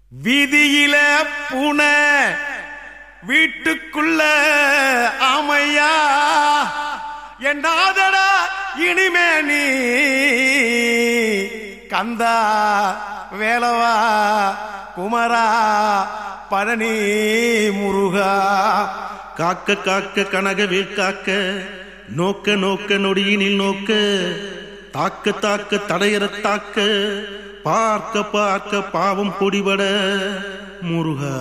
வீதியில பூனை வீட்டுக்குள்ள ஆமையா என்னாதடா இனிமே நீ கந்தா வேலவா குமரா பழனி முருகா. காக்க காக்க கனகவேல் காக்க நோக்க நோக்க நொடியினில் நோக்க தாக்க தாக்க தடையற தாக்க பார்க்க பார்க்க பாவம் பொடிபட முருகா.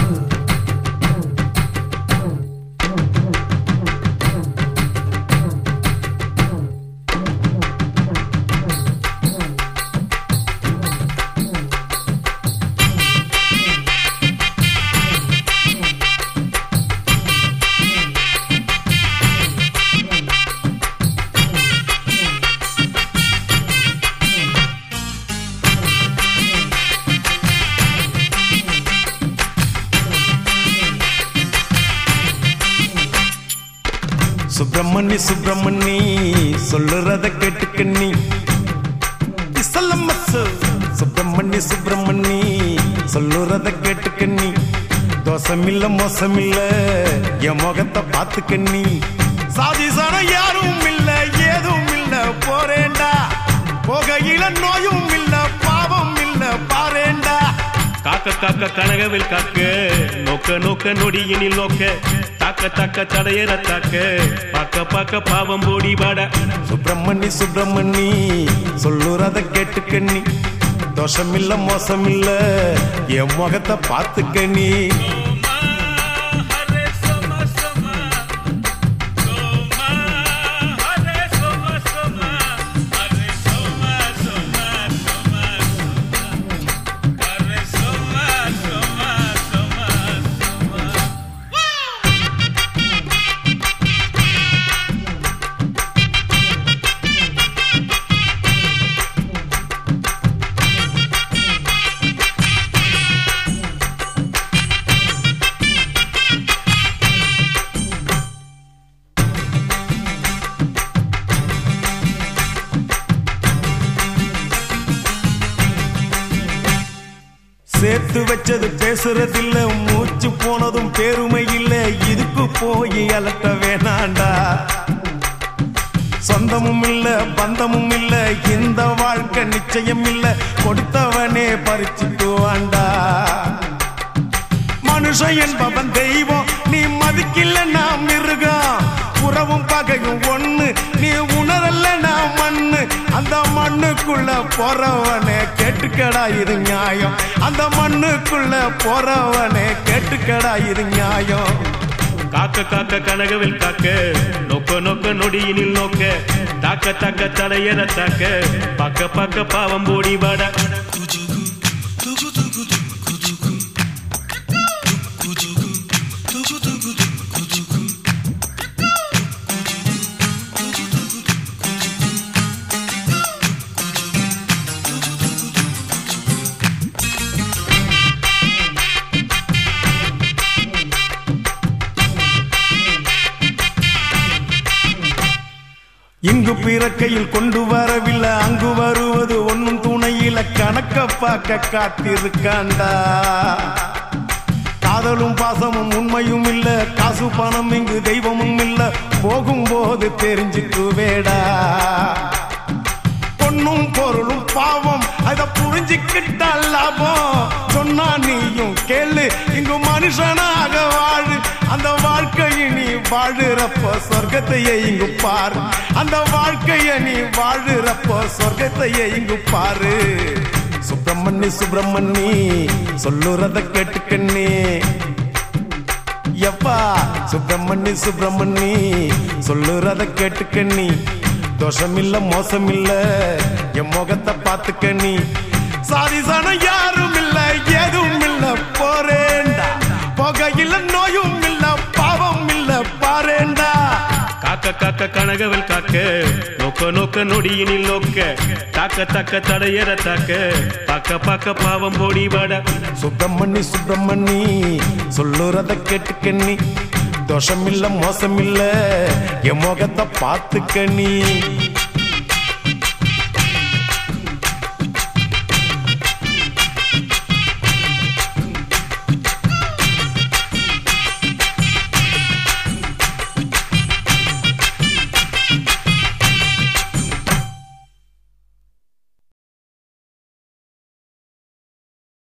சுப்பிரமணி சுப்பிரமணி சொல்லுறத கேட்டுக்கண்ணி சுப்பிரமணி சுப்பிரமணி சொல்லுறத கேட்டுக்கண்ணி தோசமில்ல மோசமில்ல என் முகத்தை பார்த்துக்கண்ணி சாதிசான யாரும் இல்ல ஏதும் இல்ல போறேண்டா போகையில நோயும் இல்ல பாவம் இல்ல பாரேண்டா. காக்க காக்க கனகவில் காக்க நோக்க நோக்க நொடியினில் நோக்க தாக்க தாக்க தடையற தாக்க பார்க்க பார்க்க பாவம் போடி வாட. சுப்பிரமணி சுப்பிரமணி சொல்லுறத கேட்டுக்கண்ணி தோஷமில்ல மோசமில்ல என் முகத்தை பார்த்துக்கண்ணி. சேர்த்து வச்சது பேசுறதில்ல மூச்சு போனதும் பெருமை இல்ல இதுக்கு போய் அலட்ட வேணாண்டா. சொந்தமும் இல்ல பந்தமும் இல்ல இந்த வாழ்க்கை நிச்சயம் இல்ல கொடுத்தவனே பறிச்சுட்டு வாண்டா. மனுஷன் என்பவன் தெய்வம் நீ மதிக்கில்ல நாம் மிருகம் உறவும் பகையும் ஒண்ணு நீ உணரல்ல நான் மண்ணு அந்த மண்ணுக்குள்ள போறவனே கேட்டுக்கடா இது நியாயம் அந்த மண்ணுக்குள்ள போறவனே கேட்டுக்கடா இது நியாயம். காக்க காக்க கனகவில் காக்க நோக்க நோக்க நொடியினில் நோக்க தாக்க தாக்க தடையற தாக்க பார்க்க பார்க்க பாவம் போடி வாட. இங்கு பிறக்கையில் கொண்டு வரவில்லை அங்கு வருவது ஒன்னும் துணையில கணக்க பார்க்க காத்திருக்காண்டா. காதலும் பாசமும் உண்மையும் இல்ல காசு பணம் இங்கு தெய்வமும் இல்ல போகும்போது தெரிஞ்சுக்குவேடா. பொண்ணும் பொருளும் பாவம் அத புரிஞ்சுக்கிட்டா லாபம் சொன்னா நீயும் கேளு இங்கு மனுஷனாக வாழு அந்த வாழ்க்கையை நீ வாழுறப்போ சொர்க்கத்தையே இங்கு பாரு அந்த வாழ்க்கையை நீ வாழுறப்போ சொர்க்கத்தையே இங்கு பாரு. சுப்பிரமணி சுப்பிரமணி சொல்லுறத கேட்டுக்கண்ணி எப்பா சுப்பிரமணி சுப்பிரமணி சொல்லுறத கேட்டுக்கண்ணி தோஷமில்ல மோசமில்ல என் முகத்தை பார்த்துக்கண்ணி சாதிசான யாரும் இல்ல ஏதும் இல்ல போறேண்டா போகையில நோயும் இல்ல பாவம் இல்ல பாரேண்டா. காக்க காக்க கனகவில் காக்க நோக்க நோக்க நொடியினில் நோக்க தாக்க தாக்க தடையற தாக்க பார்க்க பார்க்க பாவம் போடி வாட. சுப்பிரமணி சுப்பிரமணி சொல்லுறத கேட்டுக்கண்ணி தோஷமில்ல மோசமில்ல என் முகத்தை பார்த்துக்கண்ணி.